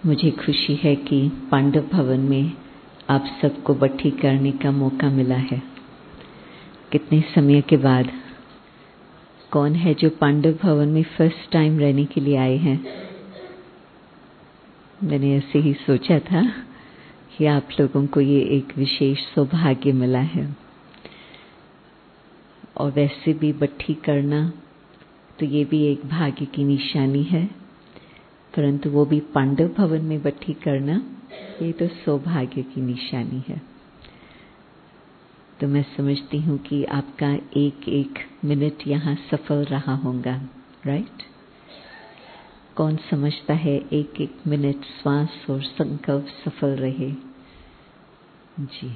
मुझे खुशी है कि पांडव भवन में आप सबको बट्ठी करने का मौका मिला है। कितने समय के बाद। कौन है जो पांडव भवन में फर्स्ट टाइम रहने के लिए आए हैं? मैंने ऐसे ही सोचा था कि आप लोगों को ये एक विशेष सौभाग्य मिला है। और वैसे भी बट्ठी करना तो ये भी एक भाग्य की निशानी है, परंतु वो भी पांडव भवन में बट्ठी करना ये तो सौभाग्य की निशानी है। तो मैं समझती हूँ कि आपका एक एक मिनट यहाँ सफल रहा होगा, राइट? कौन समझता है एक एक मिनट श्वास और संकल्प सफल रहे? जी।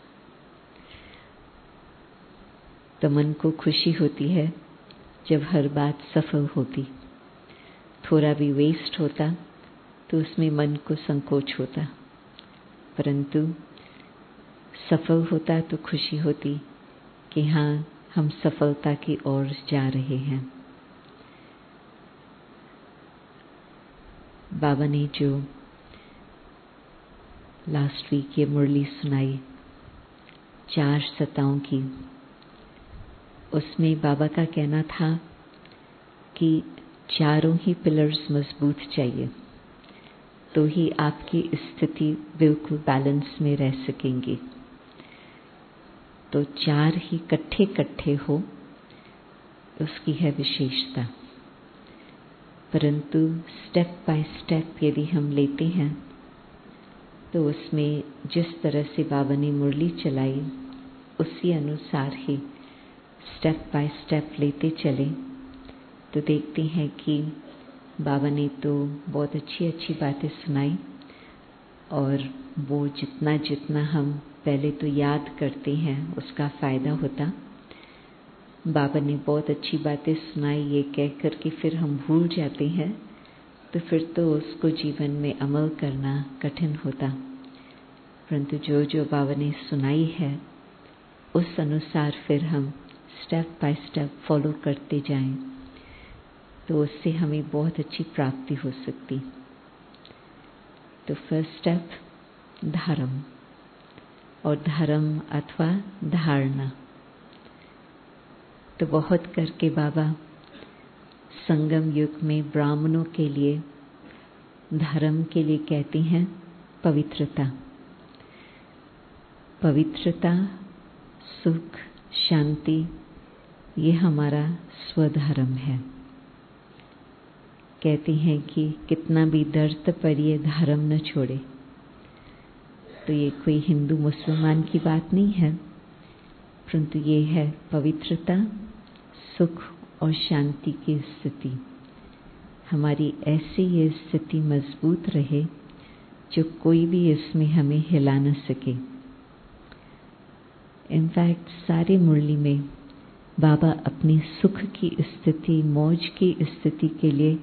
तो मन को खुशी होती है जब हर बात सफल होती। थोड़ा भी वेस्ट होता तो उसमें मन को संकोच होता, परंतु सफल होता तो खुशी होती कि हाँ, हम सफलता की ओर जा रहे हैं। बाबा ने जो लास्ट वीक ये मुरली सुनाई 4 सताओं की, उसमें बाबा का कहना था कि चारों ही पिलर्स मजबूत चाहिए तो ही आपकी स्थिति बिल्कुल बैलेंस में रह सकेंगी। तो 4 ही कट्ठे हो उसकी है विशेषता, परंतु स्टेप बाय स्टेप यदि हम लेते हैं तो उसमें जिस तरह से बाबा ने मुरली चलाई उसी अनुसार ही स्टेप बाय स्टेप लेते चले तो देखते हैं कि बाबा ने तो बहुत अच्छी अच्छी बातें सुनाई, और वो जितना जितना हम पहले तो याद करते हैं उसका फ़ायदा होता। बाबा ने बहुत अच्छी बातें सुनाई ये कह कर के फिर हम भूल जाते हैं तो फिर तो उसको जीवन में अमल करना कठिन होता, परंतु जो जो बाबा ने सुनाई है उस अनुसार फिर हम स्टेप बाय स्टेप फॉलो करते जाएं तो उससे हमें बहुत अच्छी प्राप्ति हो सकती। तो फर्स्ट स्टेप धर्म, और धर्म अथवा धारणा। तो बहुत करके बाबा संगम युग में ब्राह्मणों के लिए धर्म के लिए कहते हैं पवित्रता। पवित्रता, सुख, शांति ये हमारा स्वधर्म है। कहते हैं कि कितना भी दर्द पर ये धर्म न छोड़े। तो ये कोई हिंदू मुसलमान की बात नहीं है, परंतु ये है पवित्रता, सुख और शांति की स्थिति। हमारी ऐसी ये स्थिति मजबूत रहे जो कोई भी इसमें हमें हिला न सके। इनफैक्ट सारी मुरली में बाबा अपनी सुख की स्थिति, मौज की स्थिति के लिए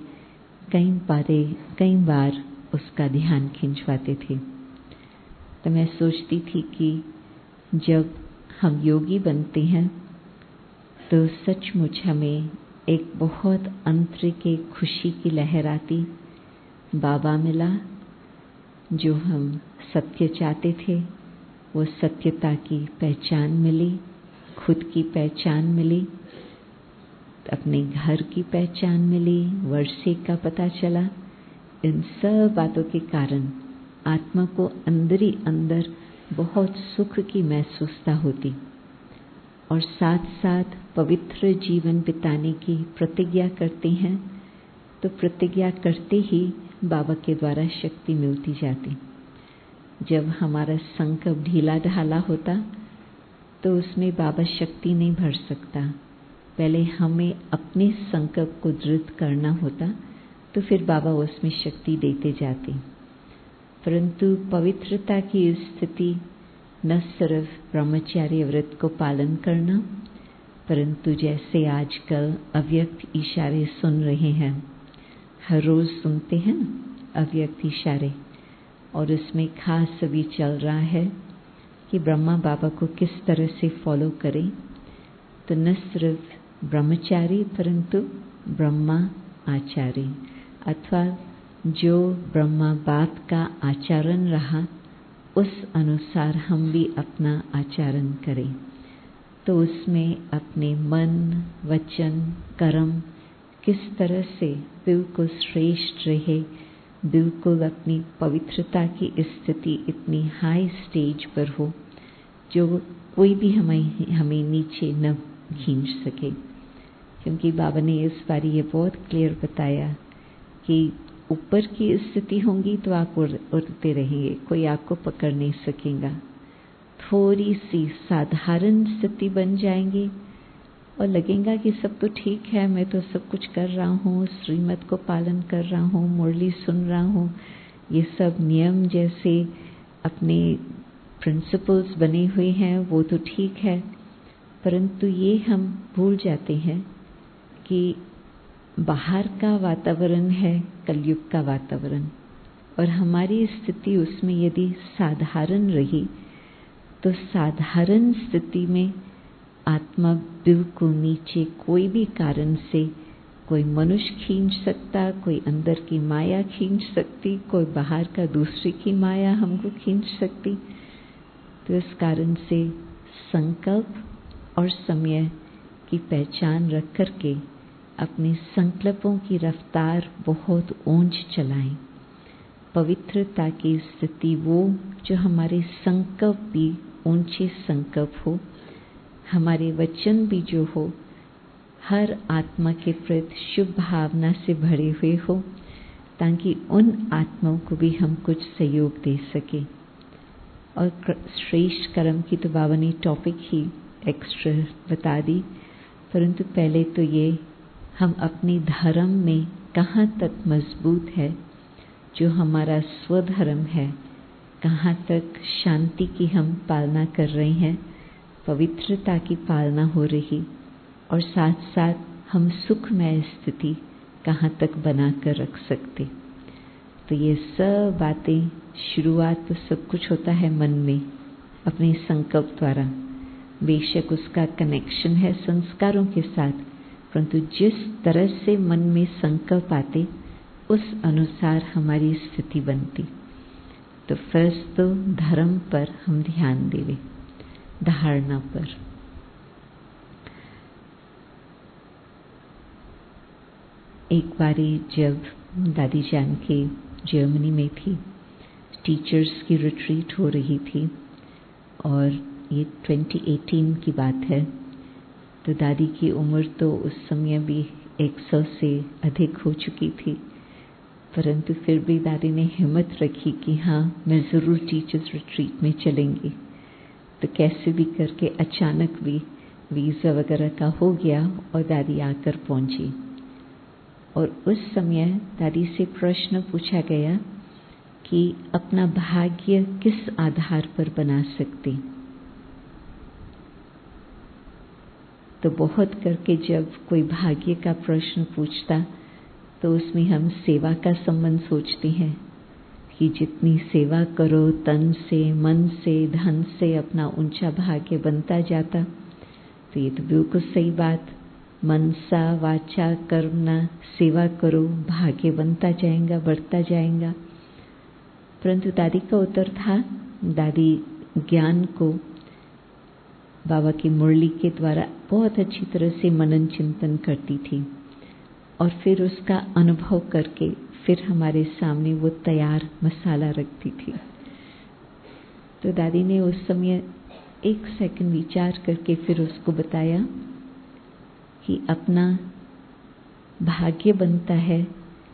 कई बार उसका ध्यान खिंचवाते थे। तो मैं सोचती थी कि जब हम योगी बनते हैं तो सचमुच हमें एक बहुत आंतरिक खुशी की लहर आती। बाबा मिला, जो हम सत्य चाहते थे वो सत्यता की पहचान मिली, खुद की पहचान मिली, अपने घर की पहचान मिली, वर्षे का पता चला। इन सब बातों के कारण आत्मा को अंदर ही अंदर बहुत सुख की महसूसता होती, और साथ साथ पवित्र जीवन बिताने की प्रतिज्ञा करते हैं तो प्रतिज्ञा करते ही बाबा के द्वारा शक्ति मिलती जाती। जब हमारा संकल्प ढीला ढाला होता तो उसमें बाबा शक्ति नहीं भर सकता। पहले हमें अपने संकल्प को दृढ़ करना होता तो फिर बाबा उसमें शक्ति देते जाते। परंतु पवित्रता की स्थिति न सिर्फ ब्रह्मचार्य व्रत को पालन करना, परंतु जैसे आजकल अव्यक्त इशारे सुन रहे हैं, हर रोज सुनते हैं अव्यक्त इशारे, और उसमें खास अभी चल रहा है कि ब्रह्मा बाबा को किस तरह से फॉलो करें। तो न सिर्फ ब्रह्मचारी परंतु ब्रह्मा आचार्य अथवा जो ब्रह्मा बाप का आचरण रहा उस अनुसार हम भी अपना आचरण करें। तो उसमें अपने मन, वचन, कर्म किस तरह से बिल्कुल श्रेष्ठ रहे, बिल्कुल अपनी पवित्रता की स्थिति इतनी हाई स्टेज पर हो जो कोई भी हमें नीचे न खींच सके। क्योंकि बाबा ने इस बार ये बहुत क्लियर बताया कि ऊपर की स्थिति होंगी तो आप उड़ते रहेंगे, कोई आपको पकड़ नहीं सकेगा। थोड़ी सी साधारण स्थिति बन जाएंगी और लगेगा कि सब तो ठीक है, मैं तो सब कुछ कर रहा हूँ, श्रीमत को पालन कर रहा हूँ, मुरली सुन रहा हूँ, ये सब नियम जैसे अपने प्रिंसिपल्स बने हुए हैं वो तो ठीक है। परंतु ये हम भूल जाते हैं कि बाहर का वातावरण है कलयुग का वातावरण, और हमारी स्थिति उसमें यदि साधारण रही तो साधारण स्थिति में आत्मा बिल्कुल नीचे कोई भी कारण से, कोई मनुष्य खींच सकता, कोई अंदर की माया खींच सकती, कोई बाहर का दूसरे की माया हमको खींच सकती। तो इस कारण से संकल्प और समय की पहचान रख करके अपने संकल्पों की रफ्तार बहुत ऊंच चलाएं। पवित्रता की स्थिति वो जो हमारे संकल्प भी ऊंचे संकल्प हो, हमारे वचन भी जो हो हर आत्मा के प्रति शुभ भावना से भरे हुए हो, ताकि उन आत्माओं को भी हम कुछ सहयोग दे सके। और श्रेष्ठ कर्म की तो बाबा ने टॉपिक ही एक्स्ट्रा बता दी, परंतु पहले तो ये हम अपने धर्म में कहाँ तक मजबूत है, जो हमारा स्वधर्म है, कहाँ तक शांति की हम पालना कर रहे हैं, पवित्रता की पालना हो रही, और साथ साथ हम सुखमय स्थिति कहाँ तक बना कर रख सकते। तो ये सब बातें शुरुआत तो सब कुछ होता है मन में अपने संकल्प द्वारा। बेशक उसका कनेक्शन है संस्कारों के साथ, परंतु जिस तरह से मन में संकल्प आते उस अनुसार हमारी स्थिति बनती। तो फर्स्ट तो धर्म पर हम ध्यान देवे, धारणा पर। एक बारी जब दादी जान के जर्मनी में थी, टीचर्स की रिट्रीट हो रही थी और ये 2018 की बात है, तो दादी की उम्र तो उस समय भी 100 से अधिक हो चुकी थी, परंतु फिर भी दादी ने हिम्मत रखी कि हाँ मैं ज़रूर टीचर्स रिट्रीट में चलेंगी। तो कैसे भी करके अचानक भी वीज़ा वगैरह का हो गया और दादी आकर पहुंची। और उस समय दादी से प्रश्न पूछा गया कि अपना भाग्य किस आधार पर बना सकते। तो बहुत करके जब कोई भाग्य का प्रश्न पूछता तो उसमें हम सेवा का संबंध सोचते हैं कि जितनी सेवा करो तन से, मन से, धन से अपना ऊंचा भाग्य बनता जाता। तो ये तो बिल्कुल सही बात, मनसा वाचा कर्मणा सेवा करो, भाग्य बनता जाएगा, बढ़ता जाएगा। परंतु दादी का उत्तर था, दादी ज्ञान को बाबा की मुरली के द्वारा बहुत अच्छी तरह से मनन चिंतन करती थी और फिर उसका अनुभव करके फिर हमारे सामने वो तैयार मसाला रखती थी। तो दादी ने उस समय 1 सेकंड विचार करके फिर उसको बताया कि अपना भाग्य बनता है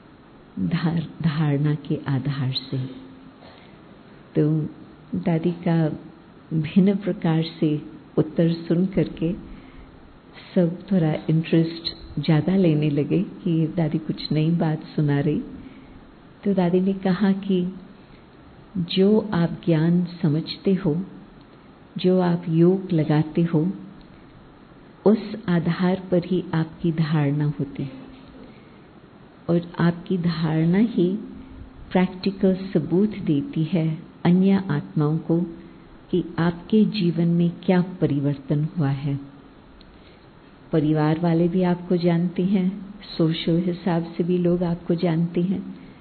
धारणा के आधार से। तो दादी का भिन्न प्रकार से उत्तर सुन करके सब थोड़ा इंटरेस्ट ज़्यादा लेने लगे कि दादी कुछ नई बात सुना रही। तो दादी ने कहा कि जो आप ज्ञान समझते हो, जो आप योग लगाते हो, उस आधार पर ही आपकी धारणा होती और आपकी धारणा ही प्रैक्टिकल सबूत देती है अन्य आत्माओं को कि आपके जीवन में क्या परिवर्तन हुआ है। परिवार वाले भी आपको जानते हैं, सोशल हिसाब से भी लोग आपको जानते हैं,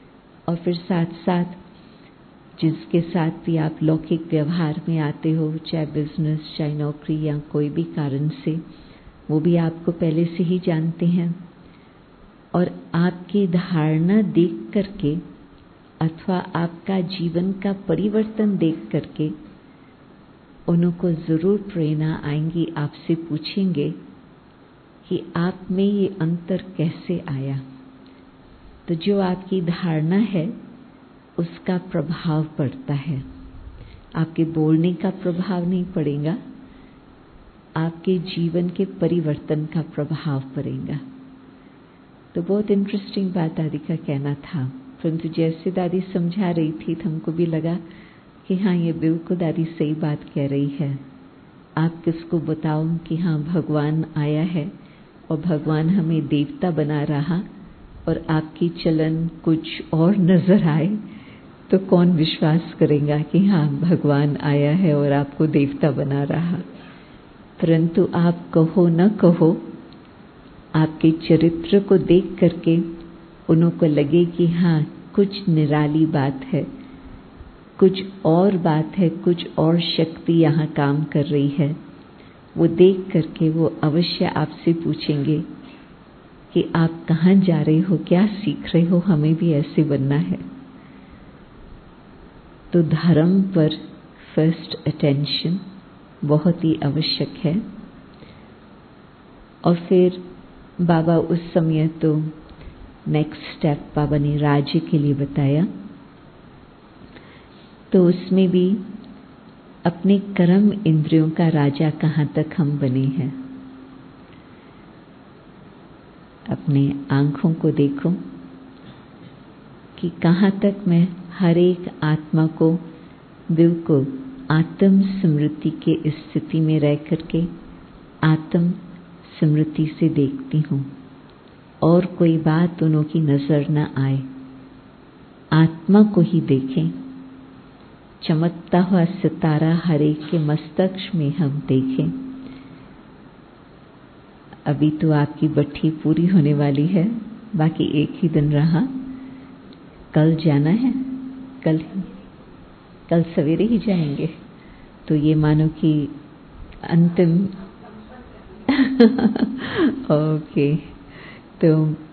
और फिर साथ साथ जिसके साथ भी आप लौकिक व्यवहार में आते हो, चाहे बिजनेस, चाहे नौकरी या कोई भी कारण से, वो भी आपको पहले से ही जानते हैं। और आपकी धारणा देख करके अथवा आपका जीवन का परिवर्तन देख करके उनको जरूर प्रेरणा आएंगी, आपसे पूछेंगे कि आप में ये अंतर कैसे आया। तो जो आपकी धारणा है उसका प्रभाव पड़ता है, आपके बोलने का प्रभाव नहीं पड़ेगा, आपके जीवन के परिवर्तन का प्रभाव पड़ेगा। तो बहुत इंटरेस्टिंग बात दादी का कहना था, परंतु जैसे दादी समझा रही थी तो हमको भी लगा कि हाँ, ये बिल्कुल दादी सही बात कह रही है। आप किसको बताओ कि हाँ भगवान आया है और भगवान हमें देवता बना रहा और आपकी चलन कुछ और नजर आए, तो कौन विश्वास करेगा कि हाँ भगवान आया है और आपको देवता बना रहा। परंतु आप कहो न कहो, आपके चरित्र को देख करके उनको लगे कि हाँ कुछ निराली बात है, कुछ और बात है, कुछ और शक्ति यहाँ काम कर रही है, वो देख करके वो अवश्य आपसे पूछेंगे कि आप कहाँ जा रहे हो, क्या सीख रहे हो, हमें भी ऐसे बनना है। तो धर्म पर फर्स्ट अटेंशन बहुत ही आवश्यक है। और फिर बाबा उस समय तो नेक्स्ट स्टेप बाबा ने राज्य के लिए बताया। तो उसमें भी अपने कर्म इंद्रियों का राजा कहाँ तक हम बने हैं। अपने आंखों को देखो कि कहाँ तक मैं हर एक आत्मा को बिल्कुल आत्म स्मृति के स्थिति में रह करके आत्म स्मृति से देखती हूँ और कोई बात दोनों की नजर न आए, आत्मा को ही देखें। चमकता हुआ सितारा हर एक के मस्तक में हम देखें। अभी तो आपकी बट्ठी पूरी होने वाली है, बाकी एक ही दिन रहा, कल जाना है, कल सवेरे ही जाएंगे। तो ये मानो कि अंतिम ओके। तो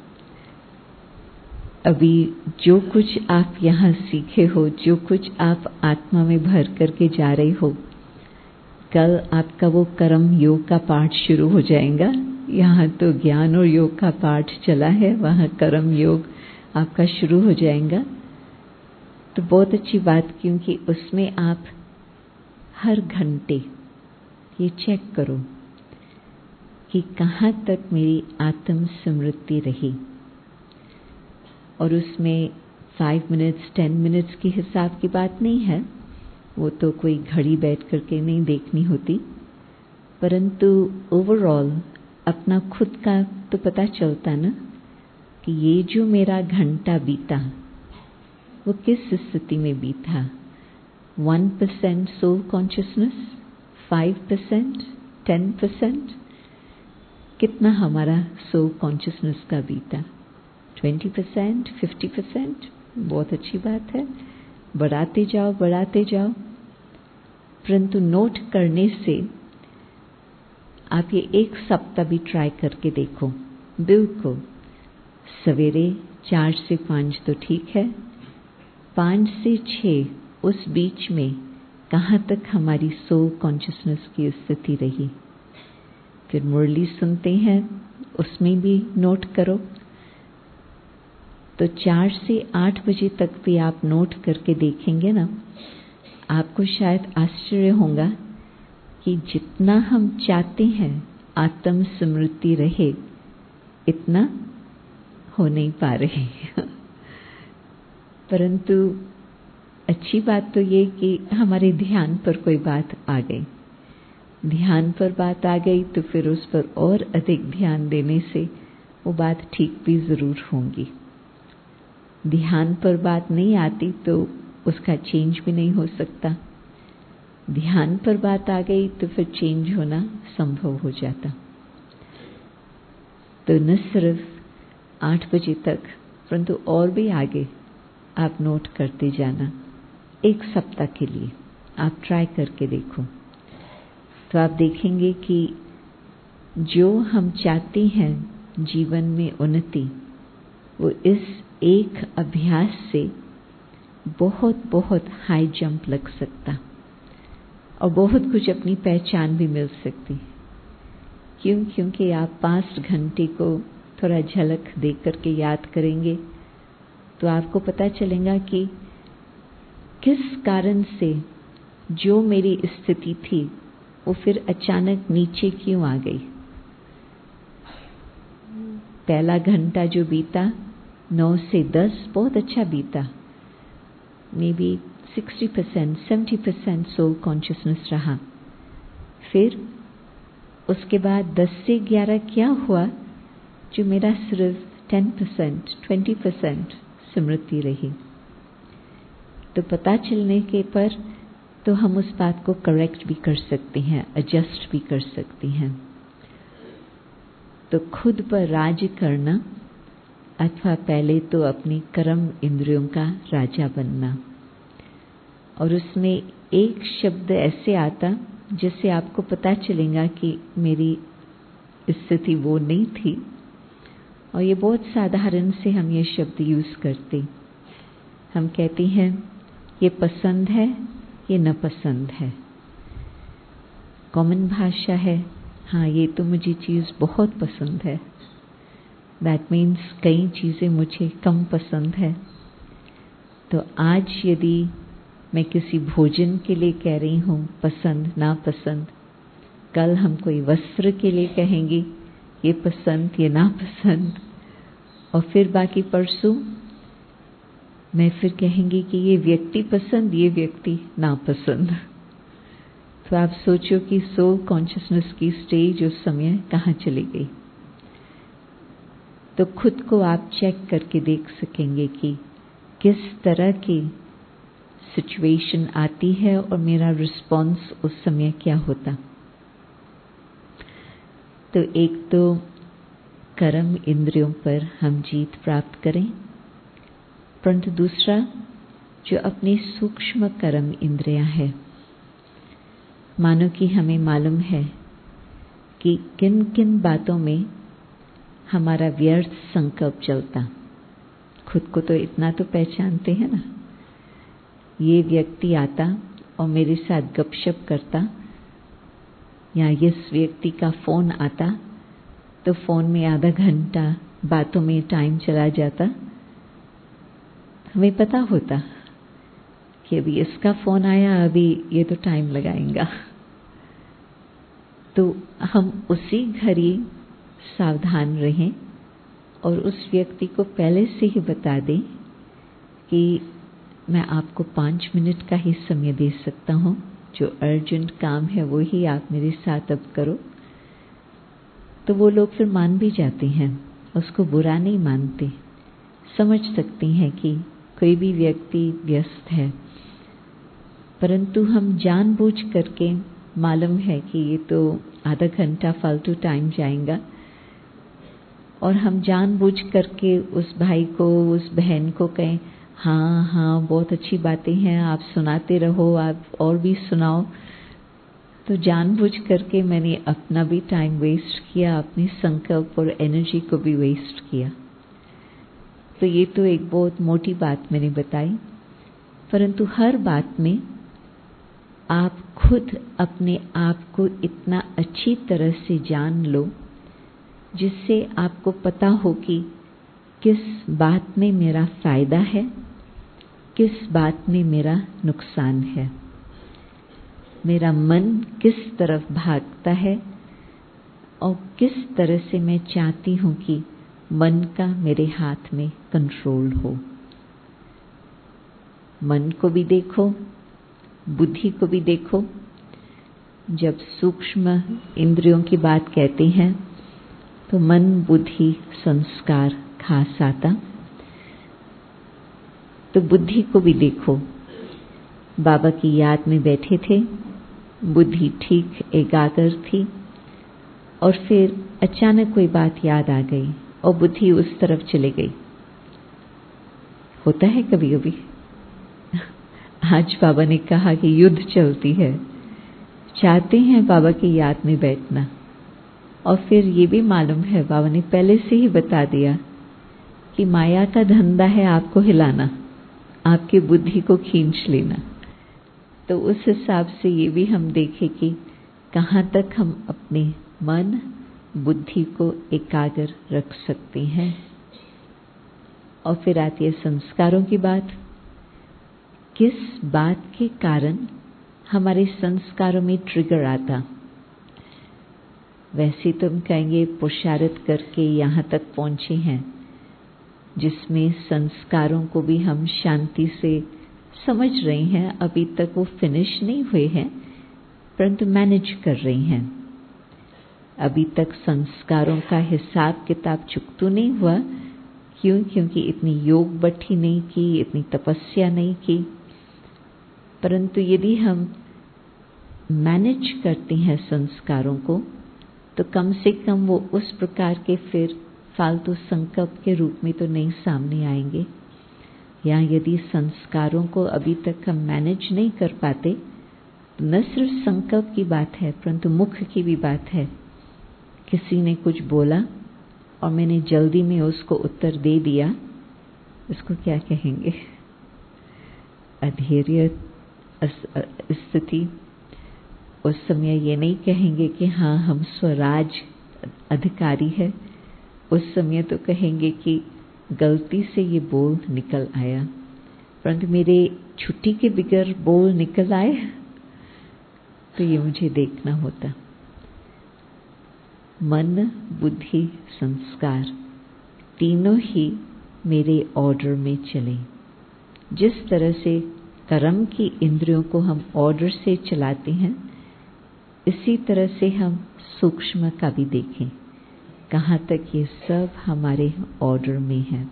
अभी जो कुछ आप यहाँ सीखे हो, जो कुछ आप आत्मा में भर करके जा रहे हो, कल आपका वो कर्म योग का पाठ शुरू हो जाएगा। यहाँ तो ज्ञान और योग का पाठ चला है, वहाँ कर्म योग आपका शुरू हो जाएगा। तो बहुत अच्छी बात, क्योंकि उसमें आप हर घंटे ये चेक करो कि कहाँ तक मेरी आत्म स्मृति रही। और उसमें 5 मिनट्स 10 मिनट्स के हिसाब की बात नहीं है, वो तो कोई घड़ी बैठ करके नहीं देखनी होती, परंतु ओवरऑल अपना खुद का तो पता चलता ना कि ये जो मेरा घंटा बीता वो किस स्थिति में बीता। 1% सोल कॉन्शियसनेस, 5%, 10%, कितना हमारा सोल कॉन्शियसनेस का बीता। 20%, 50%, बहुत अच्छी बात है, बढ़ाते जाओ बढ़ाते जाओ। परंतु नोट करने से आप ये 1 सप्ताह भी ट्राई करके देखो। बिल्कुल सवेरे 4 से 5 तो ठीक है, 5 से 6 उस बीच में कहाँ तक हमारी सोल कॉन्शियसनेस की स्थिति रही। फिर मुरली सुनते हैं, उसमें भी नोट करो। तो 4 से 8 बजे तक भी आप नोट करके देखेंगे ना, आपको शायद आश्चर्य होगा कि जितना हम चाहते हैं आत्म स्मृति रहे, इतना हो नहीं पा रहे। परंतु अच्छी बात तो ये कि हमारे ध्यान पर कोई बात आ गई, ध्यान पर बात आ गई तो फिर उस पर और अधिक ध्यान देने से वो बात ठीक भी जरूर होंगी। ध्यान पर बात नहीं आती तो उसका चेंज भी नहीं हो सकता। ध्यान पर बात आ गई तो फिर चेंज होना संभव हो जाता। तो न सिर्फ 8 बजे तक, परंतु और भी आगे आप नोट करते जाना। 1 सप्ताह के लिए आप ट्राई करके देखो, तो आप देखेंगे कि जो हम चाहते हैं जीवन में उन्नति, वो इस एक अभ्यास से बहुत बहुत हाई जंप लग सकता और बहुत कुछ अपनी पहचान भी मिल सकती। क्यों? क्योंकि आप 5 घंटे को थोड़ा झलक देख करके याद करेंगे तो आपको पता चलेगा कि किस कारण से जो मेरी स्थिति थी वो फिर अचानक नीचे क्यों आ गई। पहला घंटा जो बीता 9 से 10 बहुत अच्छा बीता, मे बी 60% 70% सोल कॉन्शियसनेस रहा। फिर उसके बाद 10 से 11 क्या हुआ, जो मेरा सिर्फ 10% 20% स्मृति रही। तो पता चलने के पर तो हम उस बात को करेक्ट भी कर सकते हैं, एडजस्ट भी कर सकते हैं। तो खुद पर राज करना अथवा पहले तो अपनी कर्म इंद्रियों का राजा बनना। और उसमें एक शब्द ऐसे आता जिससे आपको पता चलेगा कि मेरी स्थिति वो नहीं थी। और ये बहुत साधारण से हम ये शब्द यूज करते, हम कहते हैं ये पसंद है, ये न पसंद है। कॉमन भाषा है, हाँ ये तो मुझे चीज़ बहुत पसंद है। दैट मीन्स कई चीज़ें मुझे कम पसंद है। तो आज यदि मैं किसी भोजन के लिए कह रही हूँ पसंद ना पसंद, कल हम कोई वस्त्र के लिए कहेंगे ये पसंद ये ना पसंद, और फिर बाकी परसों मैं फिर कहेंगी कि ये व्यक्ति पसंद ये व्यक्ति ना पसंद। तो आप सोचो कि सोल कॉन्शियसनेस की स्टेज उस समय कहाँ चली गई। तो खुद को आप चेक करके देख सकेंगे कि किस तरह की सिचुएशन आती है और मेरा रिस्पॉन्स उस समय क्या होता। तो एक तो कर्म इंद्रियों पर हम जीत प्राप्त करें, परंतु दूसरा जो अपनी सूक्ष्म कर्म इंद्रियां हैं, मानो कि हमें मालूम है कि किन किन बातों में हमारा व्यर्थ संकल्प चलता। खुद को तो इतना तो पहचानते हैं ना। ये व्यक्ति आता और मेरे साथ गपशप करता, या इस व्यक्ति का फोन आता तो फोन में आधा घंटा बातों में टाइम चला जाता। हमें पता होता कि अभी इसका फोन आया, अभी ये तो टाइम लगाएगा। तो हम उसी घड़ी सावधान रहें और उस व्यक्ति को पहले से ही बता दें कि मैं आपको 5 मिनट का ही समय दे सकता हूँ, जो अर्जेंट काम है वो ही आप मेरे साथ अब करो। तो वो लोग फिर मान भी जाते हैं, उसको बुरा नहीं मानते, समझ सकते हैं कि कोई भी व्यक्ति व्यस्त है। परंतु हम जानबूझ करके, मालूम है कि ये तो आधा घंटा फालतू टाइम जाएगा, और हम जानबूझ करके उस भाई को उस बहन को कहें हाँ हाँ बहुत अच्छी बातें हैं, आप सुनाते रहो, आप और भी सुनाओ। तो जानबूझ करके मैंने अपना भी टाइम वेस्ट किया, अपनी संकल्प और एनर्जी को भी वेस्ट किया। तो ये तो एक बहुत मोटी बात मैंने बताई, परंतु हर बात में आप खुद अपने आप को इतना अच्छी तरह से जान लो जिससे आपको पता हो कि किस बात में मेरा फायदा है, किस बात में मेरा नुकसान है, मेरा मन किस तरफ भागता है और किस तरह से मैं चाहती हूँ कि मन का मेरे हाथ में कंट्रोल हो। मन को भी देखो, बुद्धि को भी देखो। जब सूक्ष्म इंद्रियों की बात कहते हैं तो मन, बुद्धि, संस्कार खास आता। तो बुद्धि को भी देखो, बाबा की याद में बैठे थे, बुद्धि ठीक एकाग्र थी, और फिर अचानक कोई बात याद आ गई और बुद्धि उस तरफ चली गई। होता है कभी कभी। आज बाबा ने कहा कि युद्ध चलती है, चाहते हैं बाबा की याद में बैठना, और फिर ये भी मालूम है, बाबा ने पहले से ही बता दिया कि माया का धंधा है आपको हिलाना, आपकी बुद्धि को खींच लेना। तो उस हिसाब से ये भी हम देखें कि कहाँ तक हम अपने मन बुद्धि को एकाग्र रख सकते हैं। और फिर आती है संस्कारों की बात। किस बात के कारण हमारे संस्कारों में ट्रिगर आता? वैसे तो हम कहेंगे पुरुषार्थ करके यहाँ तक पहुँचे हैं, जिसमें संस्कारों को भी हम शांति से समझ रहे हैं। अभी तक वो फिनिश नहीं हुए हैं, परंतु मैनेज कर रहे हैं। अभी तक संस्कारों का हिसाब किताब चुकता नहीं हुआ। क्यों? क्योंकि इतनी योग बट्ठी नहीं की, इतनी तपस्या नहीं की। परंतु यदि हम मैनेज करते हैं संस्कारों को, तो कम से कम वो उस प्रकार के फिर फालतू संकल्प के रूप में तो नहीं सामने आएंगे। या यदि संस्कारों को अभी तक हम मैनेज नहीं कर पाते, तो न सिर्फ संकल्प की बात है, परंतु मुख की भी बात है। किसी ने कुछ बोला और मैंने जल्दी में उसको उत्तर दे दिया, इसको क्या कहेंगे? अधैर्य स्थिति। उस समय ये नहीं कहेंगे कि हाँ हम स्वराज अधिकारी है, उस समय तो कहेंगे कि गलती से ये बोल निकल आया, परंतु मेरे छुट्टी के बगैर बोल निकल आए तो ये मुझे देखना होता। मन बुद्धि संस्कार तीनों ही मेरे ऑर्डर में चले। जिस तरह से कर्म की इंद्रियों को हम ऑर्डर से चलाते हैं, इसी तरह से हम सूक्ष्म का भी देखें, कहाँ तक ये सब हमारे ऑर्डर में है।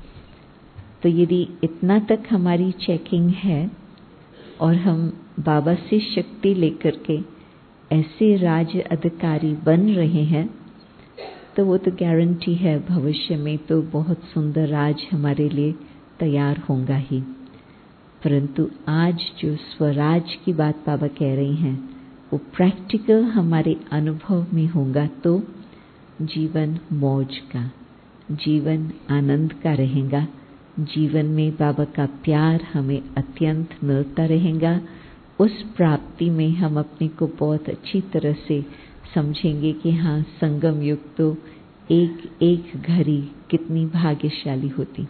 तो यदि इतना तक हमारी चेकिंग है और हम बाबा से शक्ति लेकर के ऐसे राज्य अधिकारी बन रहे हैं, तो वो तो गारंटी है भविष्य में तो बहुत सुंदर राज हमारे लिए तैयार होगा ही। परंतु आज जो स्वराज की बात बाबा कह रही हैं, वो प्रैक्टिकल हमारे अनुभव में होगा तो जीवन मौज का, जीवन आनंद का रहेगा। जीवन में बाबा का प्यार हमें अत्यंत मिलता रहेगा। उस प्राप्ति में हम अपने को बहुत अच्छी तरह से समझेंगे कि हाँ, संगम युग तो एक एक घड़ी कितनी भाग्यशाली होती।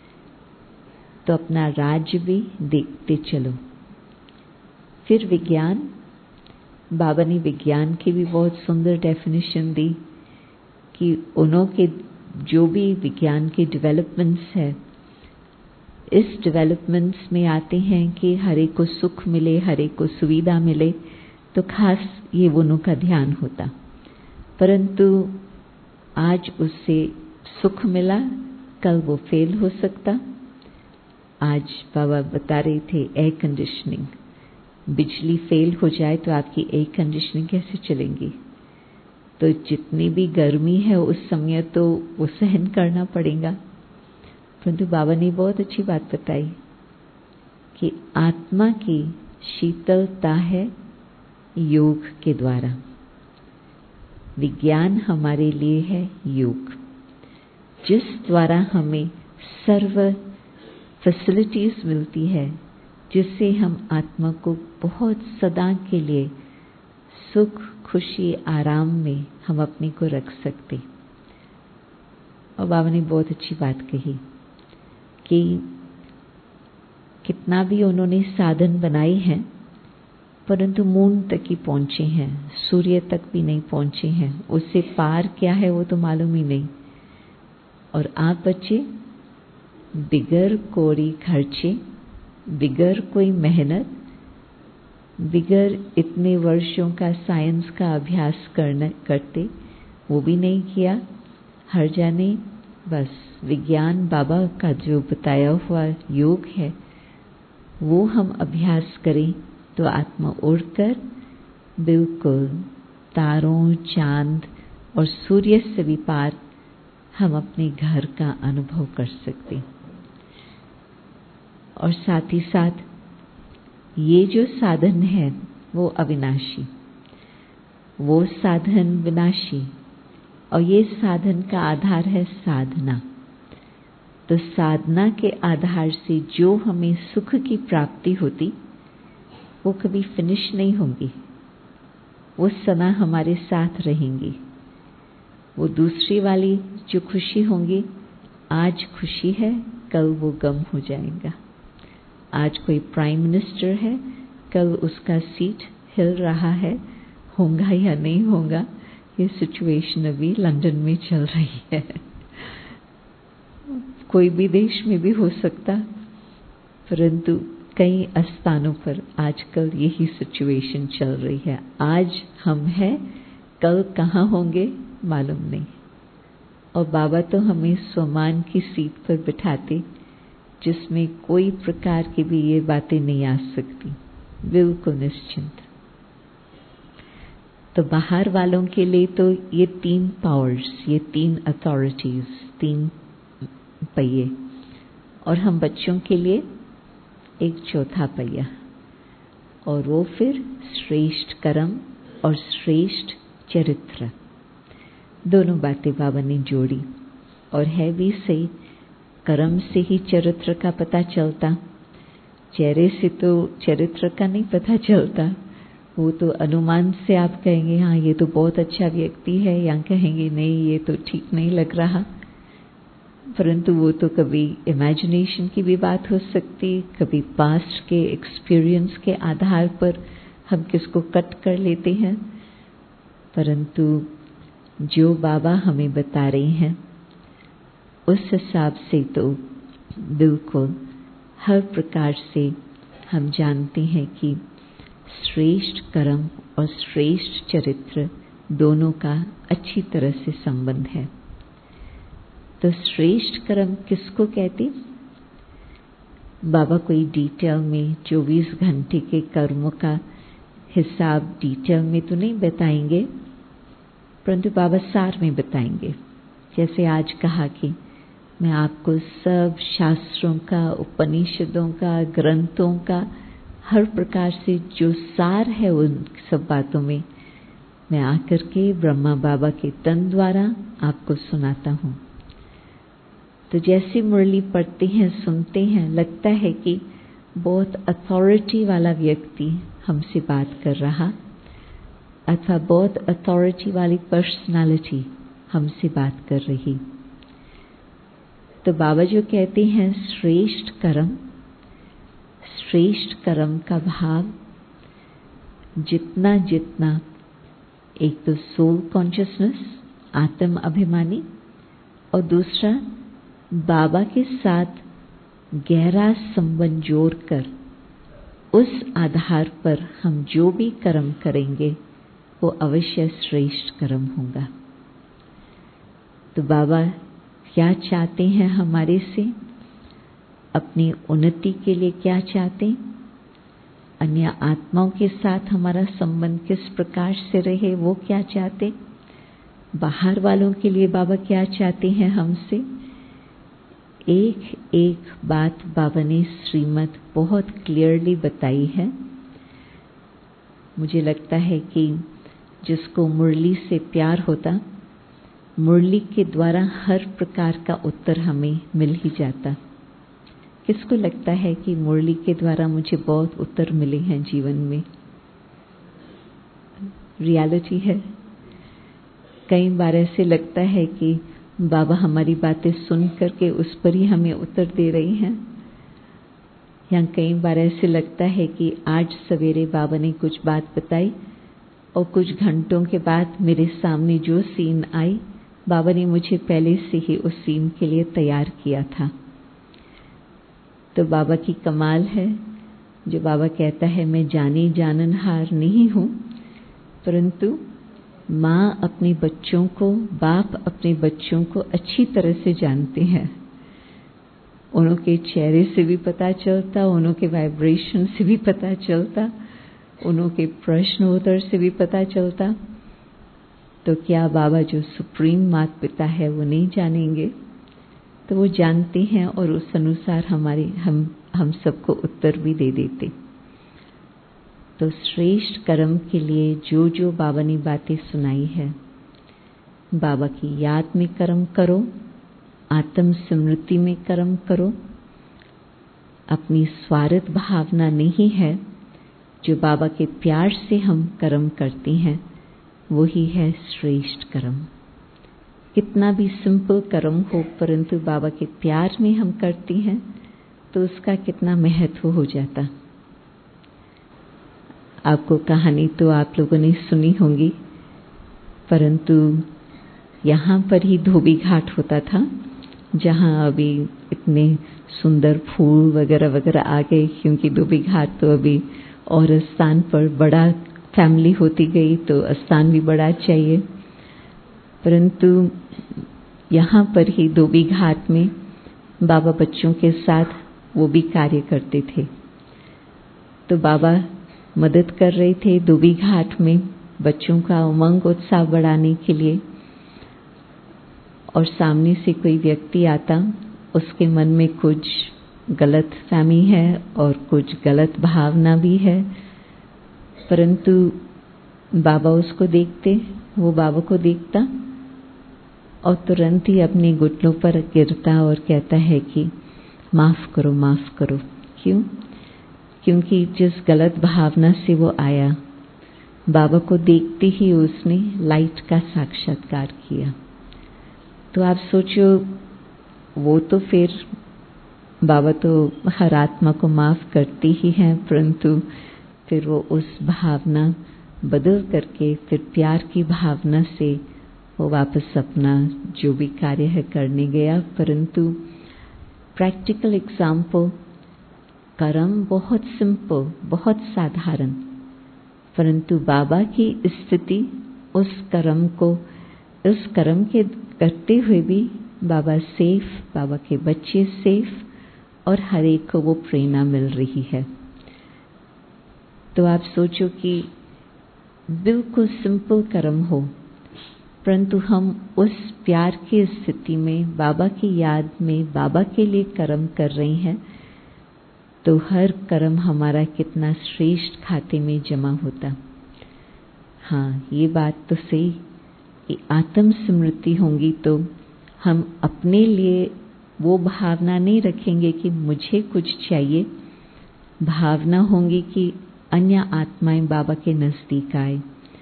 तो अपना राज्य भी देखते चलो। फिर विज्ञान। बाबा ने विज्ञान की भी बहुत सुंदर डेफिनेशन दी कि उन्होंने जो भी विज्ञान के डेवलपमेंट्स है, इस डेवलपमेंट्स में आते हैं कि हर एक को सुख मिले, हर एक को सुविधा मिले, तो खास ये उन्हों का ध्यान होता। परंतु आज उससे सुख मिला, कल वो फेल हो सकता। आज बाबा बता रहे थे एयर कंडीशनिंग, बिजली फेल हो जाए तो आपकी एयर कंडीशनिंग कैसे चलेंगी? तो जितनी भी गर्मी है उस समय तो वो सहन करना पड़ेगा। परंतु बाबा ने बहुत अच्छी बात बताई कि आत्मा की शीतलता है योग के द्वारा। विज्ञान हमारे लिए है योग, जिस द्वारा हमें सर्व फैसिलिटीज मिलती है, जिससे हम आत्मा को बहुत सदा के लिए सुख खुशी आराम में हम अपने को रख सकते। और बाबा ने बहुत अच्छी बात कही कि कितना भी उन्होंने साधन बनाए हैं, परंतु मून तक ही पहुंचे हैं, सूर्य तक भी नहीं पहुंचे हैं। उससे पार क्या है वो तो मालूम ही नहीं। और आप बच्चे बिगर कोई खर्चे, बिगर कोई मेहनत, बिगर इतने वर्षों का साइंस का अभ्यास करते, वो भी नहीं किया। हर जाने बस विज्ञान बाबा का जो बताया हुआ योग है, वो हम अभ्यास करें तो आत्मा उड़कर बिल्कुल तारों, चांद और सूर्य से भी पार हम अपने घर का अनुभव कर सकते। और साथ ही साथ ये जो साधन है वो अविनाशी, वो साधन विनाशी, और ये साधन का आधार है साधना। तो साधना के आधार से जो हमें सुख की प्राप्ति होती वो कभी फिनिश नहीं होंगी, वो सदा हमारे साथ रहेंगी। वो दूसरी वाली जो खुशी होंगी, आज खुशी है कल वो गम हो जाएगा। आज कोई प्राइम मिनिस्टर है, कल उसका सीट हिल रहा है, होगा या नहीं होगा, ये सिचुएशन अभी लंदन में चल रही है। कोई भी देश में भी हो सकता, परंतु कई स्थानों पर आजकल यही सिचुएशन चल रही है। आज हम हैं, कल कहाँ होंगे मालूम नहीं। और बाबा तो हमें स्वमान की सीट पर बिठाते जिसमें कोई प्रकार की भी ये बातें नहीं आ सकती, बिल्कुल निश्चिंत। तो बाहर वालों के लिए तो ये 3 पावर्स, ये 3 अथॉरिटीज, 3 पहिए, और हम बच्चों के लिए एक चौथा पहिया, और वो फिर श्रेष्ठ कर्म और श्रेष्ठ चरित्र। दोनों बातें बाबा ने जोड़ी, और है भी सही। कर्म से ही चरित्र का पता चलता, चेहरे से तो चरित्र का नहीं पता चलता। वो तो अनुमान से आप कहेंगे हाँ ये तो बहुत अच्छा व्यक्ति है, या कहेंगे नहीं ये तो ठीक नहीं लग रहा। परंतु वो तो कभी इमेजिनेशन की भी बात हो सकती, कभी पास्ट के एक्सपीरियंस के आधार पर हम किसको कट कर लेते हैं। परंतु जो बाबा हमें बता रहे हैं उस हिसाब से तो बिल्कुल हर प्रकार से हम जानते हैं कि श्रेष्ठ कर्म और श्रेष्ठ चरित्र दोनों का अच्छी तरह से संबंध है। तो श्रेष्ठ कर्म किसको कहते? बाबा कोई डिटेल में 24 घंटे के कर्मों का हिसाब डिटेल में तो नहीं बताएंगे, परंतु बाबा सार में बताएंगे। जैसे आज कहा कि मैं आपको सब शास्त्रों का, उपनिषदों का, ग्रंथों का हर प्रकार से जो सार है उन सब बातों में मैं आकर के ब्रह्मा बाबा के तन द्वारा आपको सुनाता हूँ। तो जैसे मुरली पढ़ते हैं, सुनते हैं, लगता है कि बहुत अथॉरिटी वाला व्यक्ति हमसे बात कर रहा, अथवा बहुत अथॉरिटी वाली पर्सनालिटी हमसे बात कर रही। तो बाबा जो कहते हैं श्रेष्ठ कर्म, श्रेष्ठ कर्म का भाव जितना जितना एक तो सोल कॉन्शियसनेस, आत्म अभिमानी, और दूसरा बाबा के साथ गहरा संबंध जोड़कर उस आधार पर हम जो भी कर्म करेंगे वो अवश्य श्रेष्ठ कर्म होगा। तो बाबा क्या चाहते हैं हमारे से, अपनी उन्नति के लिए क्या चाहते, अन्य आत्माओं के साथ हमारा संबंध किस प्रकार से रहे वो क्या चाहते, बाहर वालों के लिए बाबा क्या चाहते हैं हमसे। एक एक बात बाबा ने श्रीमद् बहुत क्लियरली बताई है। मुझे लगता है कि जिसको मुरली से प्यार होता, मुरली के द्वारा हर प्रकार का उत्तर हमें मिल ही जाता। किसको लगता है कि मुरली के द्वारा मुझे बहुत उत्तर मिले हैं जीवन में? रियलिटी है। कई बार ऐसे लगता है कि बाबा हमारी बातें सुन करके उस पर ही हमें उत्तर दे रही हैं, या कई बार ऐसे लगता है कि आज सवेरे बाबा ने कुछ बात बताई और कुछ घंटों के बाद मेरे सामने जो सीन आई, बाबा ने मुझे पहले से ही उस सीन के लिए तैयार किया था। तो बाबा की कमाल है जो बाबा कहता है मैं जानी जाननहार नहीं हूँ, परंतु माँ अपने बच्चों को, बाप अपने बच्चों को अच्छी तरह से जानते हैं। उनके चेहरे से भी पता चलता, उनके वाइब्रेशन से भी पता चलता, उनके प्रश्न उत्तर से भी पता चलता। तो क्या बाबा जो सुप्रीम माता पिता है वो नहीं जानेंगे? तो वो जानते हैं और उस अनुसार हम हम सबको उत्तर भी दे देते। तो श्रेष्ठ कर्म के लिए जो जो बाबा ने बातें सुनाई है, बाबा की याद में कर्म करो, आत्म स्मृति में कर्म करो। अपनी स्वार्थ भावना नहीं है, जो बाबा के प्यार से हम कर्म करते हैं वही है श्रेष्ठ कर्म। कितना भी सिंपल कर्म हो, परंतु बाबा के प्यार में हम करते हैं तो उसका कितना महत्व हो जाता। आपको कहानी तो आप लोगों ने सुनी होंगी, परंतु यहाँ पर ही धोबी घाट होता था, जहाँ अभी इतने सुंदर फूल वगैरह वगैरह आ गए, क्योंकि धोबी घाट तो अभी और स्थान पर बड़ा फैमिली होती गई तो स्थान भी बड़ा चाहिए। परंतु यहाँ पर ही धोबी घाट में बाबा बच्चों के साथ वो भी कार्य करते थे। तो बाबा मदद कर रहे थे धोबी घाट में बच्चों का उमंग उत्साह बढ़ाने के लिए। और सामने से कोई व्यक्ति आता, उसके मन में कुछ गलत फहमी है और कुछ गलत भावना भी है, परंतु बाबा उसको देखते, वो बाबा को देखता और तुरंत ही अपने घुटनों पर गिरता और कहता है कि माफ करो, माफ करो। क्यों? क्योंकि जिस गलत भावना से वो आया, बाबा को देखते ही उसने लाइट का साक्षात्कार किया। तो आप सोचो, वो तो फिर बाबा तो हर आत्मा को माफ करती ही हैं, परंतु फिर वो उस भावना बदल करके फिर प्यार की भावना से वो वापस अपना जो भी कार्य है करने गया। परंतु प्रैक्टिकल एग्जाम्पल, कर्म बहुत सिंपल, बहुत साधारण, परंतु बाबा की स्थिति उस कर्म के करते हुए भी बाबा सेफ, बाबा के बच्चे सेफ और हर एक को वो प्रेरणा मिल रही है। तो आप सोचो कि बिल्कुल सिंपल कर्म हो, परंतु हम उस प्यार की स्थिति में बाबा की याद में बाबा के लिए कर्म कर रहे हैं, तो हर कर्म हमारा कितना श्रेष्ठ खाते में जमा होता। हाँ, ये बात तो सही कि आत्म स्मृति होंगी तो हम अपने लिए वो भावना नहीं रखेंगे कि मुझे कुछ चाहिए, भावना होंगी कि अन्य आत्माएं बाबा के नजदीक आए।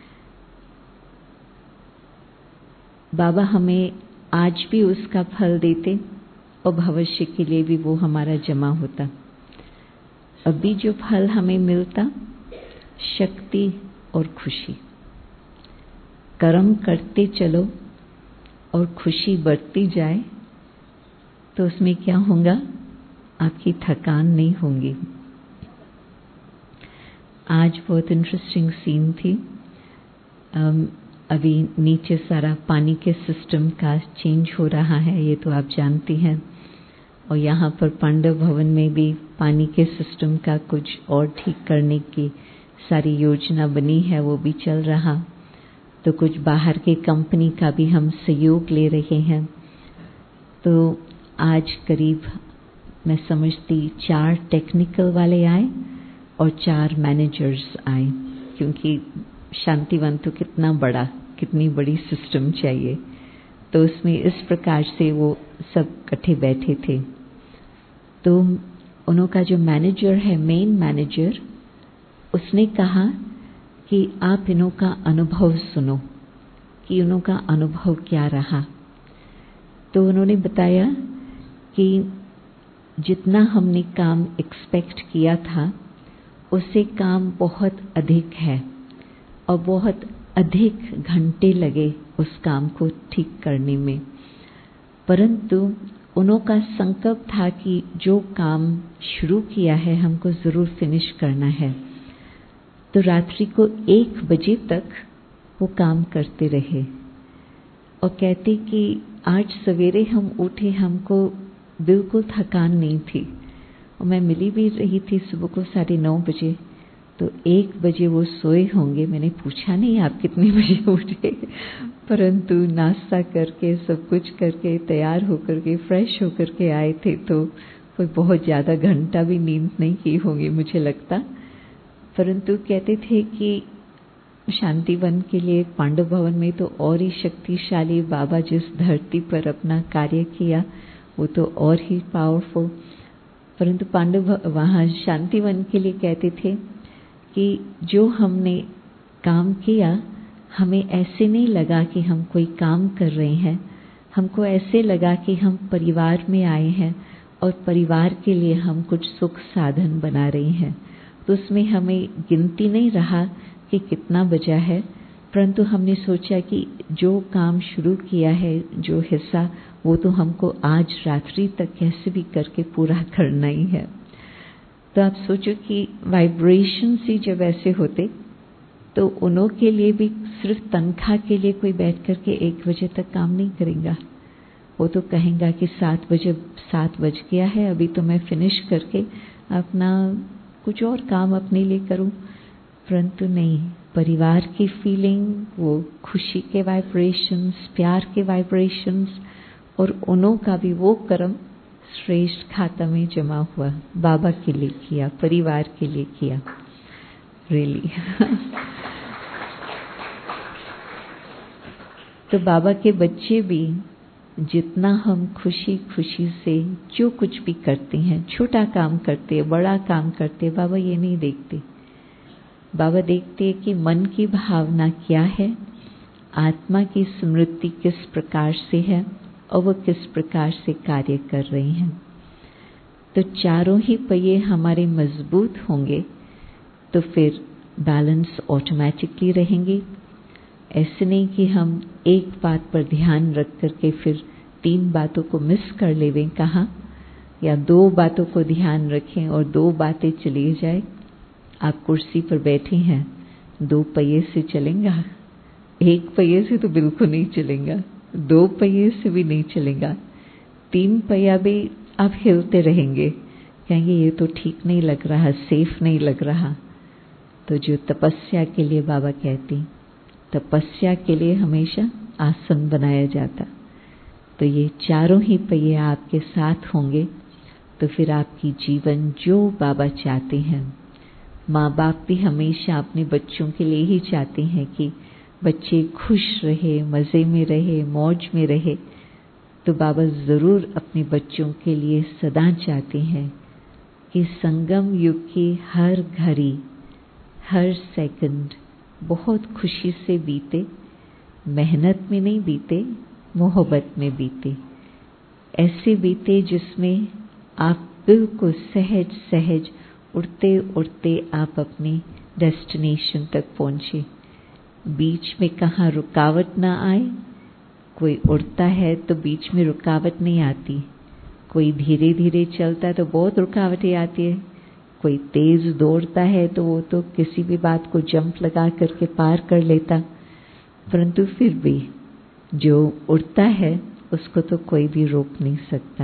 बाबा हमें आज भी उसका फल देते और भविष्य के लिए भी वो हमारा जमा होता। अभी जो फल हमें मिलता, शक्ति और खुशी। कर्म करते चलो और खुशी बढ़ती जाए तो उसमें क्या होगा? आपकी थकान नहीं होगी। आज बहुत इंटरेस्टिंग सीन थी। अभी नीचे सारा पानी के सिस्टम का चेंज हो रहा है, ये तो आप जानती हैं। और यहाँ पर पांडव भवन में भी पानी के सिस्टम का कुछ और ठीक करने की सारी योजना बनी है, वो भी चल रहा। तो कुछ बाहर के कंपनी का भी हम सहयोग ले रहे हैं। तो आज करीब मैं समझती 4 टेक्निकल वाले आए और 4 मैनेजर्स आए, क्योंकि शांतिवन तो कितनी बड़ी सिस्टम चाहिए। तो उसमें इस प्रकार से वो सब इकट्ठे बैठे थे। तो उनका जो मैनेजर है, मेन मैनेजर, उसने कहा कि आप इन्हों का अनुभव सुनो कि इन्हों का अनुभव क्या रहा। तो उन्होंने बताया कि जितना हमने काम एक्सपेक्ट किया था उससे काम बहुत अधिक है और बहुत अधिक घंटे लगे उस काम को ठीक करने में। परंतु उनका संकल्प था कि जो काम शुरू किया है हमको जरूर फिनिश करना है। तो रात्रि को 1 बजे तक वो काम करते रहे और कहते कि आज सवेरे हम उठे, हमको बिल्कुल थकान नहीं थी। और मैं मिली भी रही थी सुबह को 9:30 बजे। तो 1 बजे वो सोए होंगे। मैंने पूछा नहीं आप कितने बजे उठे, परंतु नाश्ता करके सब कुछ करके तैयार होकर के फ्रेश होकर के आए थे। तो कोई बहुत ज़्यादा घंटा भी नींद नहीं की होगी मुझे लगता, परंतु कहते थे कि शांतिवन के लिए पांडव भवन में तो और ही शक्तिशाली, बाबा जिस धरती पर अपना कार्य किया वो तो और ही पावरफुल। परंतु पांडव वहाँ शांतिवन के लिए कहते थे कि जो हमने काम किया, हमें ऐसे नहीं लगा कि हम कोई काम कर रहे हैं, हमको ऐसे लगा कि हम परिवार में आए हैं और परिवार के लिए हम कुछ सुख साधन बना रहे हैं। तो उसमें हमें गिनती नहीं रहा कि कितना बचा है, परंतु हमने सोचा कि जो काम शुरू किया है, जो हिस्सा, वो तो हमको आज रात्रि तक कैसे भी करके पूरा करना ही है। तो आप सोचो कि वाइब्रेशन से जब ऐसे होते तो उन्हों के लिए भी सिर्फ तनख्वाह के लिए कोई बैठ कर के 1 बजे तक काम नहीं करेगा। वो तो कहेगा कि 7 बज गया है, अभी तो मैं फिनिश करके अपना कुछ और काम अपने लिए करूं। परंतु नहीं, परिवार की फीलिंग, वो खुशी के वाइब्रेशंस, प्यार के वाइब्रेशंस और उन्हों का भी वो कर्म श्रेष्ठ खाता में जमा हुआ, बाबा के लिए किया, परिवार के लिए किया। रियली तो बाबा के बच्चे भी जितना हम खुशी खुशी से जो कुछ भी करते हैं, छोटा काम करते, बड़ा काम करते, बाबा ये नहीं देखते। बाबा देखते हैं कि मन की भावना क्या है, आत्मा की स्मृति किस प्रकार से है और वो किस प्रकार से कार्य कर रही हैं। तो चारों ही पहिए हमारे मजबूत होंगे तो फिर बैलेंस ऑटोमेटिकली रहेंगे। ऐसे नहीं कि हम एक बात पर ध्यान रख करके फिर 3 बातों को मिस कर लेवें कहाँ, या 2 बातों को ध्यान रखें और 2 बातें चली जाए। आप कुर्सी पर बैठे हैं, 2 पहिए से चलेगा, 1 पहिए से तो बिल्कुल नहीं चलेगा, 2 पहिए से भी नहीं चलेगा, 3 पहिया भी आप हिलते रहेंगे, कहेंगे ये तो ठीक नहीं लग रहा, सेफ नहीं लग रहा। तो जो तपस्या के लिए बाबा कहती, तपस्या के लिए हमेशा आसन बनाया जाता। तो ये चारों ही पहिए आपके साथ होंगे तो फिर आपकी जीवन जो बाबा चाहते हैं। माँ बाप भी हमेशा अपने बच्चों के लिए ही चाहते हैं कि बच्चे खुश रहे, मज़े में रहे, मौज में रहे। तो बाबा ज़रूर अपने बच्चों के लिए सदा चाहते हैं कि संगम युग की हर घड़ी, हर सेकंड बहुत खुशी से बीते, मेहनत में नहीं बीते, मोहब्बत में बीते। ऐसे बीते जिसमें आप बिल्कुल सहज सहज उड़ते उड़ते आप अपने डेस्टिनेशन तक पहुँचे। बीच में कहाँ रुकावट ना आए। कोई उड़ता है तो बीच में रुकावट नहीं आती, कोई धीरे धीरे चलता है तो बहुत रुकावटें आती है, कोई तेज दौड़ता है तो वो तो किसी भी बात को जंप लगा करके पार कर लेता। परंतु फिर भी जो उड़ता है उसको तो कोई भी रोक नहीं सकता।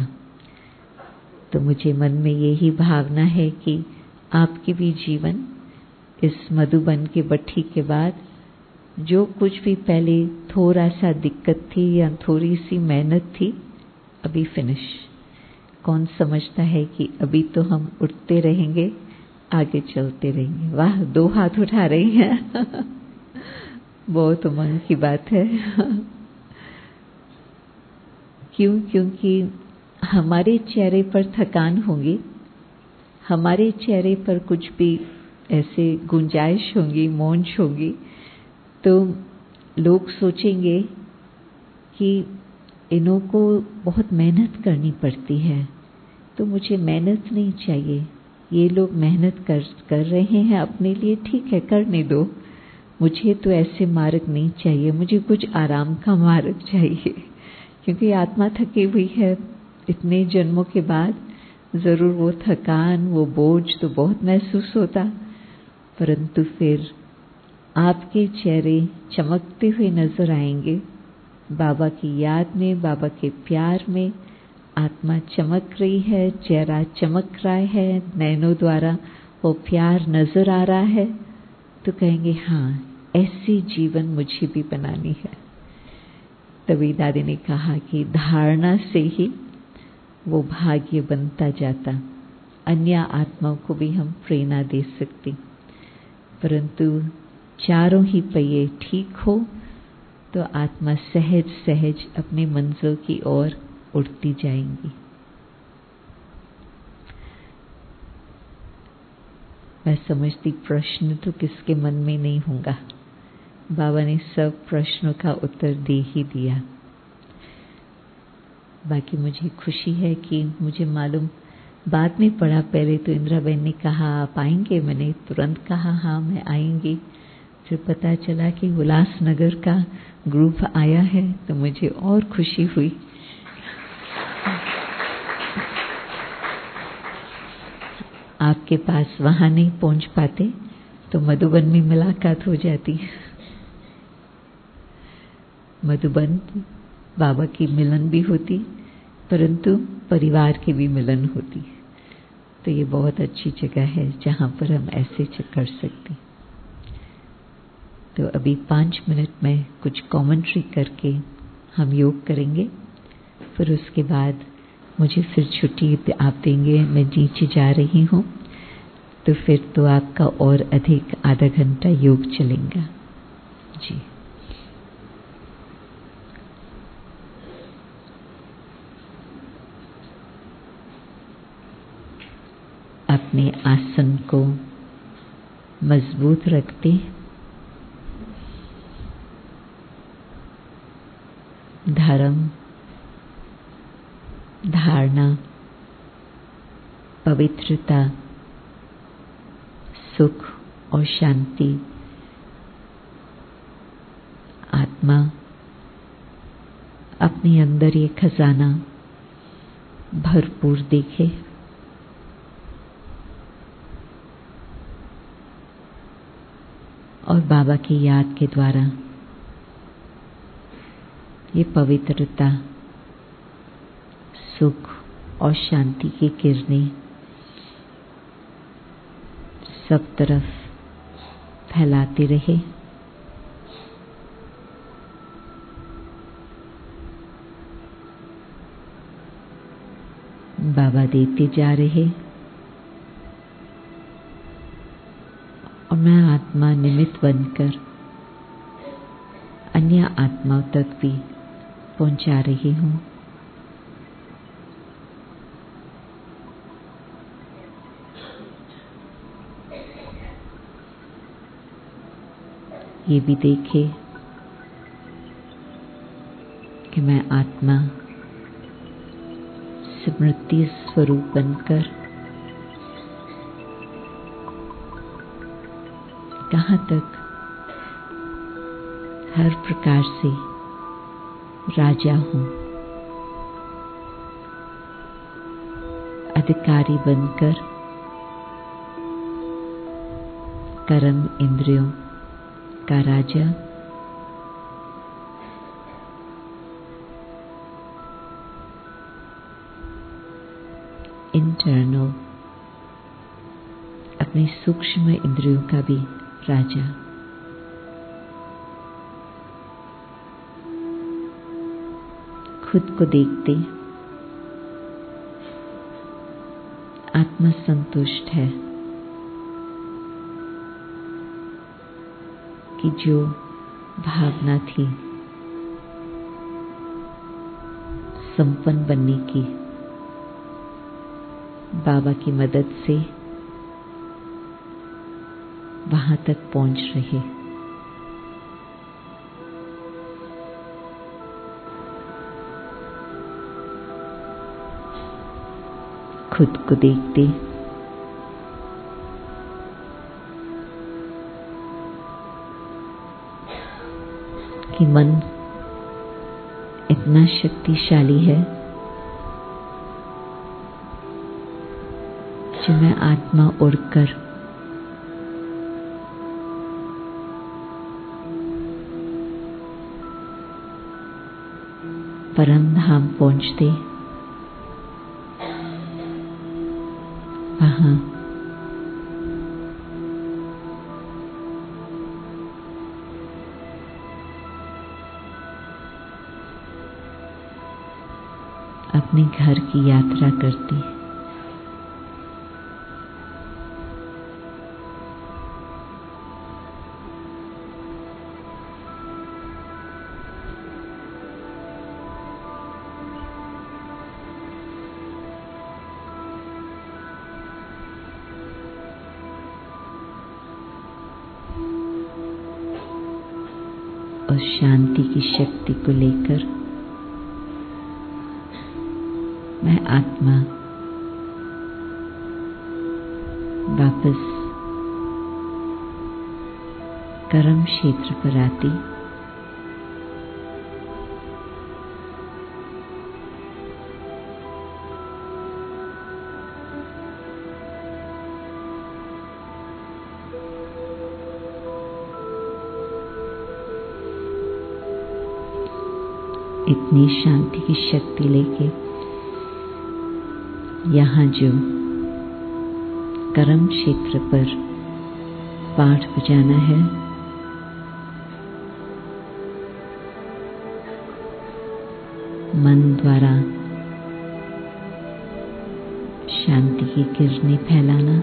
तो मुझे मन में यही भावना है कि आपकी भी जीवन इस मधुबन के भट्ठी के बाद जो कुछ भी पहले थोड़ा सा दिक्कत थी या थोड़ी सी मेहनत थी, अभी फिनिश। कौन समझता है कि अभी तो हम उठते रहेंगे, आगे चलते रहेंगे। वाह, 2 हाथ उठा रही हैं बहुत उमंग की बात है क्यों? क्योंकि हमारे चेहरे पर थकान होगी, हमारे चेहरे पर कुछ भी ऐसे गुंजाइश होगी, मौज होगी, तो लोग सोचेंगे कि इन्हों को बहुत मेहनत करनी पड़ती है, तो मुझे मेहनत नहीं चाहिए। ये लोग मेहनत कर रहे हैं अपने लिए, ठीक है, करने दो। मुझे तो ऐसे मार्ग नहीं चाहिए, मुझे कुछ आराम का मार्ग चाहिए। क्योंकि आत्मा थकी हुई है इतने जन्मों के बाद, जरूर वो थकान, वो बोझ तो बहुत महसूस होता। परंतु फिर आपके चेहरे चमकते हुए नजर आएंगे। बाबा की याद में, बाबा के प्यार में आत्मा चमक रही है, चेहरा चमक रहा है, नैनों द्वारा वो प्यार नजर आ रहा है, तो कहेंगे हाँ, ऐसी जीवन मुझे भी बनानी है। तभी दादी ने कहा कि धारणा से ही वो भाग्य बनता जाता। अन्य आत्माओं को भी हम प्रेरणा दे सकते, परंतु चारों ही पहिए ठीक हो तो आत्मा सहज सहज अपने मंजिल की ओर उड़ती जाएंगी। मैं समझती प्रश्न तो किसके मन में नहीं होगा। बाबा ने सब प्रश्नों का उत्तर दे ही दिया। बाकी मुझे खुशी है कि मुझे मालूम बाद में पड़ा, पहले तो इंदिरा बहन ने कहा आप आएंगे, मैंने तुरंत कहा हाँ मैं आएंगी। फिर पता चला कि उल्लासनगर का ग्रुप आया है तो मुझे और खुशी हुई। आपके पास वहां नहीं पहुंच पाते तो मधुबन में मुलाकात हो जाती। मधुबन बाबा की मिलन भी होती, परंतु परिवार की भी मिलन होती। तो ये बहुत अच्छी जगह है जहां पर हम ऐसे कर सकते। तो अभी 5 मिनट में कुछ कमेंट्री करके हम योग करेंगे, फिर उसके बाद मुझे फिर छुट्टी आप देंगे। मैं नीचे जा रही हूँ, तो फिर तो आपका और अधिक आधा घंटा योग चलेगा जी। अपने आसन को मजबूत रखते, धर्म, धारणा, पवित्रता, सुख और शांति, आत्मा अपने अंदर ये खजाना भरपूर देखे। और बाबा की याद के द्वारा ये पवित्रता, सुख और शांति की किरणें सब तरफ फैलाते रहे। बाबा देते जा रहे और मैं आत्मा निमित्त बनकर अन्य आत्माओं तक भी पहुंचा रही हूँ। ये भी देखे कि मैं आत्मा स्मृति स्वरूप बनकर कहाँ तक हर प्रकार से राजा हूँ, अधिकारी बनकर कर्म इंद्रियों का राजा, इंटरनल अपने सूक्ष्म इंद्रियों का भी राजा। खुद को देखते आत्मा संतुष्ट है कि जो भावना थी संपन्न बनने की, बाबा की मदद से वहां तक पहुंच रहे। खुद को देखते कि मन इतना शक्तिशाली है जो मैं आत्मा उड़कर परम धाम पहुंचते, वहां अपने घर की यात्रा करती। और शांति की शक्ति को लेकर मैं आत्मा वापस कर्म क्षेत्र पर आती। इतनी शांति की शक्ति लेके यहाँ जो कर्म क्षेत्र पर पाठ बजाना है, मन द्वारा शांति की किरणें फैलाना,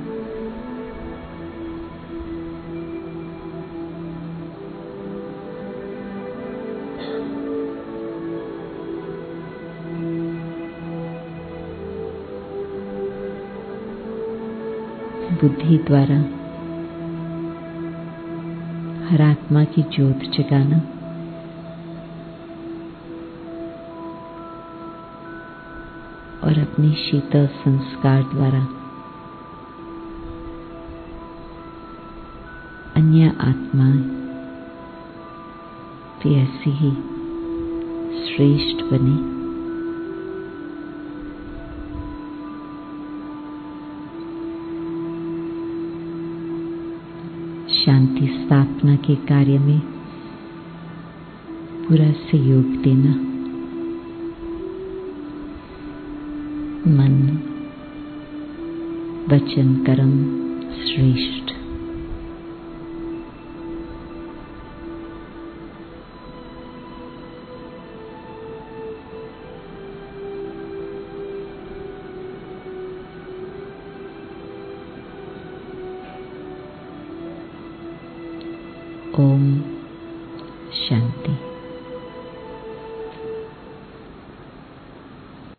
बुद्धि द्वारा हर आत्मा की ज्योत जगाना, और अपने शीतल संस्कार द्वारा अन्य आत्माएं भी ऐसी ही श्रेष्ठ बने। शांति स्थापना के कार्य में पूरा सहयोग देना। मन, वचन, कर्म श्रेष्ठ। ओम शांति।